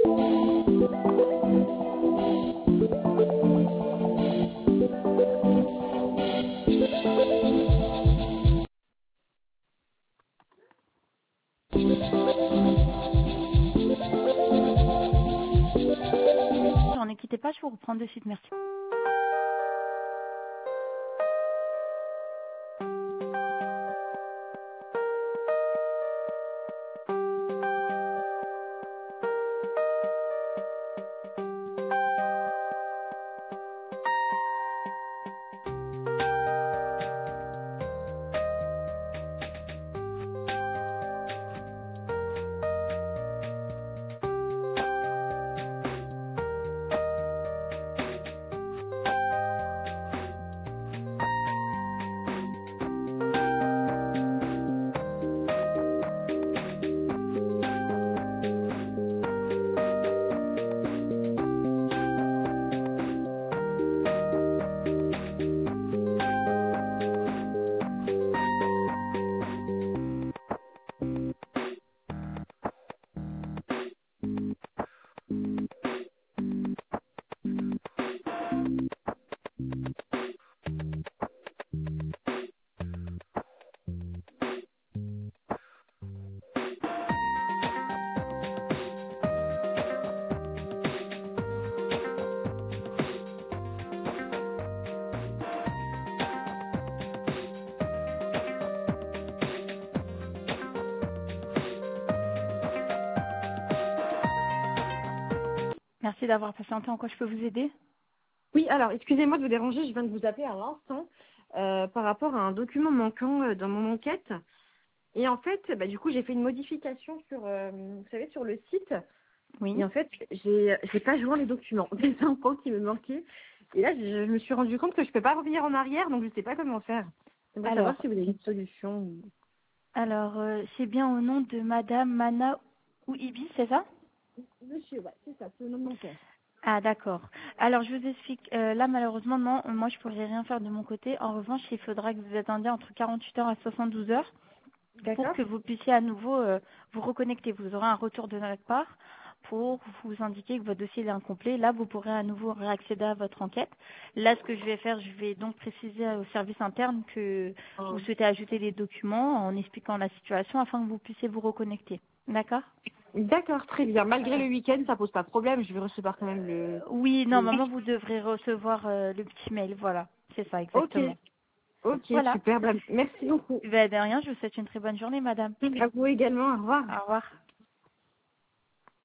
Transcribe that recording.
Ne quittez pas, je vous reprends de suite, merci. Merci d'avoir patienté. En quoi je peux vous aider? Oui, alors, excusez-moi de vous déranger, je viens de vous appeler à l'instant par rapport à un document manquant dans mon enquête. Et en fait, du coup, j'ai fait une modification sur, vous savez, sur le site. Oui. Et en fait, j'ai pas joint les documents. C'est un point qui me manquait. Et là, je me suis rendu compte que je peux pas revenir en arrière, donc je sais pas comment faire. J'aimerais savoir si vous avez une solution. Alors, c'est bien au nom de Madame Mana ou Ibi, c'est ça? Monsieur, ouais, c'est ça, c'est le nom de mon père. Ah, d'accord. Alors, je vous explique. Là, malheureusement, non, moi, je pourrais rien faire de mon côté. En revanche, il faudra que vous attendiez entre 48 heures à 72 heures pour D'accord. que vous puissiez à nouveau vous reconnecter. Vous aurez un retour de notre part pour vous indiquer que votre dossier est incomplet. Là, vous pourrez à nouveau réaccéder à votre enquête. Là, ce que je vais faire, je vais donc préciser au service interne que vous souhaitez ajouter les documents en expliquant la situation afin que vous puissiez vous reconnecter. D'accord? D'accord, très bien. Malgré le week-end, ça pose pas de problème. Je vais recevoir quand même Oui, le... normalement, vous devrez recevoir le petit mail. Voilà, c'est ça, Ok, exactement. ok, Voilà. super. Merci beaucoup. Ben, de rien, je vous souhaite une très bonne journée, madame. À vous également. Au revoir. Au revoir.